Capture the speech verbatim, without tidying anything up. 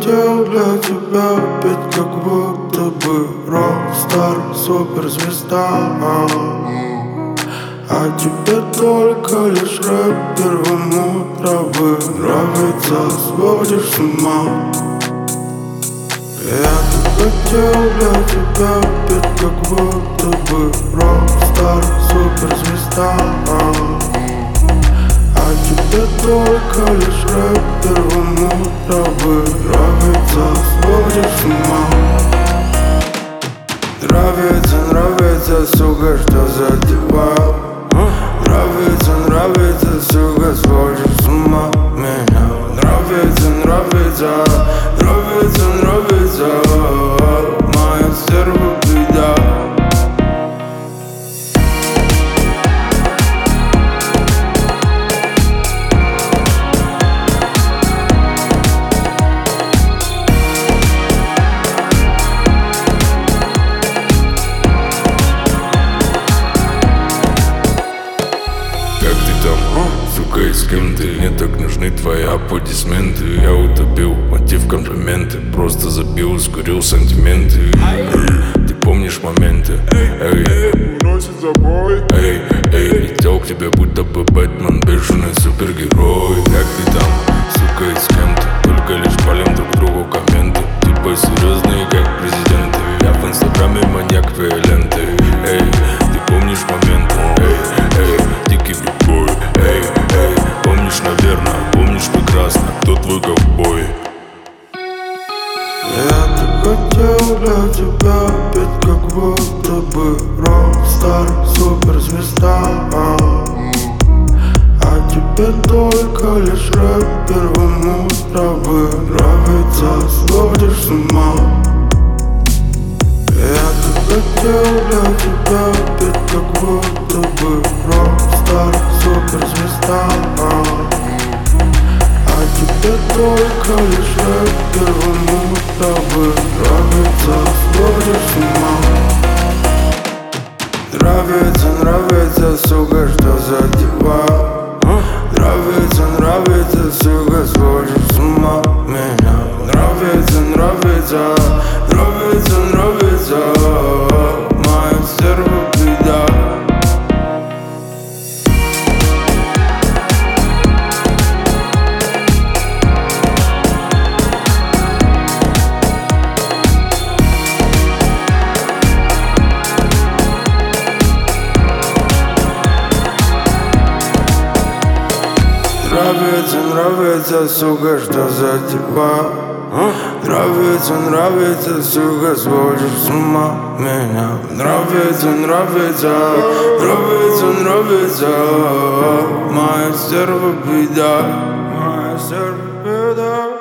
хотел для тебя петь, как будто бы рок-стар, суперзвезда. А тебе только лишь рэп первому травы нравится, сводишь с ума. Я хотел для тебя петь, как будто бы рок-стар, суперзвезда. А тебе только лишь рэп первому травы нравится, сводишь с ума. Нравится, нравится, сука, что задевал. Нравится, нравится, сука, сводишь с ума меня. Нравится, нравится, нравится, нравится, моя стерва беда. Сука, и с кем ты? Мне так нужны твои аплодисменты. Я утопил мотив комплименты, просто забил, скурил сантименты. Эй, ты помнишь моменты? Эй, уносит забой. Эй, эй, летел к тебе, будто бы Бэтмен, бешеный супергерой. Как ты там, сука, и с кем ты? Только лишь палим друг другу комменты. Типа серьезные, как президенты. Я в инстаграме маньяк твоей ленты. Эй, ты помнишь моменты? Эй, эй, дикий бигбой. Эй, эй, помнишь, наверное, помнишь прекрасно, кто твой ковбой. Я так хотел для тебя петь, как будто бы рок-стар, суперзвезда. А тебе только лишь рэп первому травы нравится, сводишь с ума. Я так хотел для тебя петь, как будто бы рок-стар, суперзвезда. А тебе только лишь рэп первому травы нравится, сводишь с ума. Нравится, нравится, сука, что задевал. Нравится, нравится, сука, сводишь с ума меня. Нравится, нравится, нравится, нравится, моя стерва беда. Нравится, нравится, сука, что задевал. Нравится, нравится, сука, сводишь с ума меня. Нравится, нравится, нравится, нравится, моя стерва беда. Моя стерва беда.